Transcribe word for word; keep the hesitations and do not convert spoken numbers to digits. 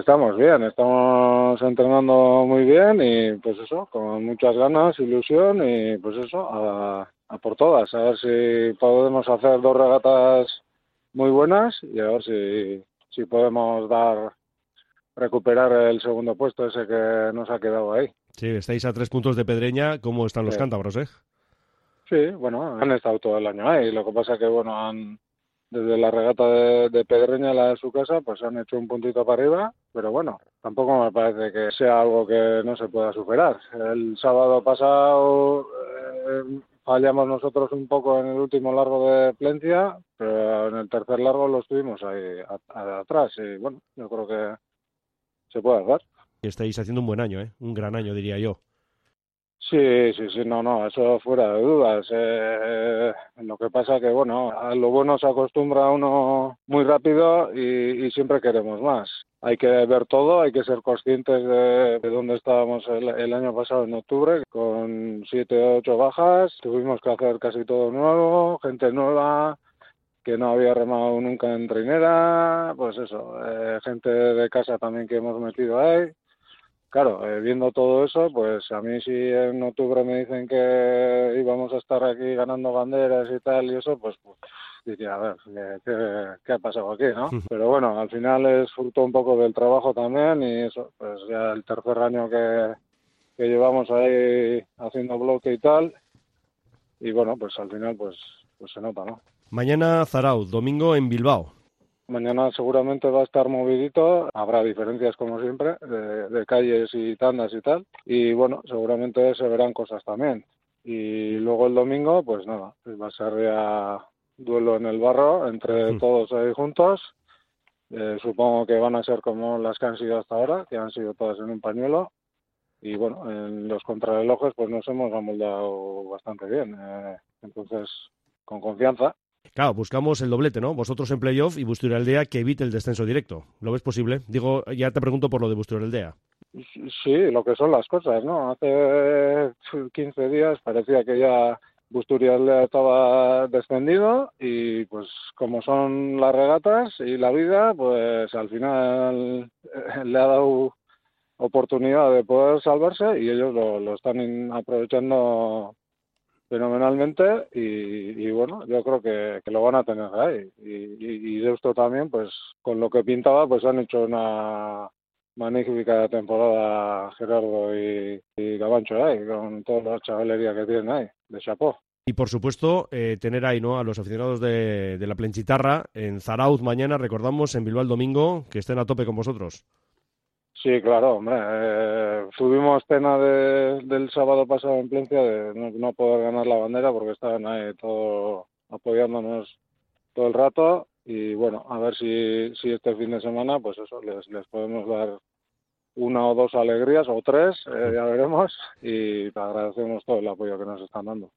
estamos bien, estamos entrenando muy bien y pues eso, con muchas ganas, ilusión y pues eso, a, a por todas, a ver si podemos hacer dos regatas muy buenas y a ver si, si podemos dar, recuperar el segundo puesto ese que nos ha quedado ahí. Sí, estáis a tres puntos de Pedreña. ¿Cómo están los Sí, cántabros, eh? sí, bueno, han estado todo el año ahí, lo que pasa que bueno, han desde la regata de, de Pedreña, la de su casa, pues han hecho un puntito para arriba, pero bueno, tampoco me parece que sea algo que no se pueda superar. El sábado pasado eh, fallamos nosotros un poco en el último largo de Plencia, pero en el tercer largo lo estuvimos ahí a, a, atrás y bueno, yo creo que se puede hacer. Estáis haciendo un buen año, ¿eh? Un gran año, diría yo. Sí, sí, sí, no, no, eso fuera de dudas. Eh, lo que pasa que, bueno, a lo bueno se acostumbra uno muy rápido y, y siempre queremos más. Hay que ver todo, hay que ser conscientes de, de dónde estábamos el, el año pasado en octubre, con siete o ocho bajas. Tuvimos que hacer casi todo nuevo, gente nueva que no había remado nunca en trinera, pues eso, eh, gente de casa también que hemos metido ahí. Claro, eh, viendo todo eso, pues a mí si en octubre me dicen que íbamos a estar aquí ganando banderas y tal y eso, pues, pues diría, a ver, ¿qué, qué, qué ha pasado aquí, no? Pero bueno, al final es fruto un poco del trabajo también y eso, pues ya el tercer año que, que llevamos ahí haciendo bloque y tal, y bueno, pues al final pues, pues se nota, ¿no? Mañana Zarauz, domingo en Bilbao. Mañana seguramente va a estar movidito, habrá diferencias como siempre, de, de calles y tandas y tal, y bueno, seguramente se verán cosas también. Y luego el domingo, pues nada, pues va a ser ya duelo en el barro entre todos ahí juntos. Eh, supongo que van a ser como las que han sido hasta ahora, que han sido todas en un pañuelo. Y bueno, en los contrarrelojes pues nos hemos amoldado bastante bien, eh, entonces con confianza. Claro, buscamos el doblete, ¿no? Vosotros en playoff y Busturialdea que evite el descenso directo. ¿Lo ves posible? Digo, ya te pregunto por lo de Busturialdea. Sí, lo que son las cosas, ¿no? Hace quince días parecía que ya Busturialdea estaba descendido y pues como son las regatas y la vida, pues al final eh, le ha dado oportunidad de poder salvarse y ellos lo, lo están aprovechando fenomenalmente y, y bueno, yo creo que, que lo van a tener ahí. Y, y, y de esto también, pues con lo que pintaba, pues han hecho una magnífica temporada Gerardo y, y Gabancho ahí, con toda la chavalería que tienen ahí, de chapó. Y por supuesto, eh, tener ahí, ¿no?, a los aficionados de, de la Plenchitarra en Zarauz mañana, recordamos, en Bilbao el domingo, que estén a tope con vosotros. Sí, claro, hombre. Eh, tuvimos pena de, del sábado pasado en Plencia de no, no poder ganar la bandera porque estaban ahí todo apoyándonos todo el rato y bueno, a ver si, si este fin de semana pues eso, les, les podemos dar una o dos alegrías o tres, eh, ya veremos y te agradecemos todo el apoyo que nos están dando.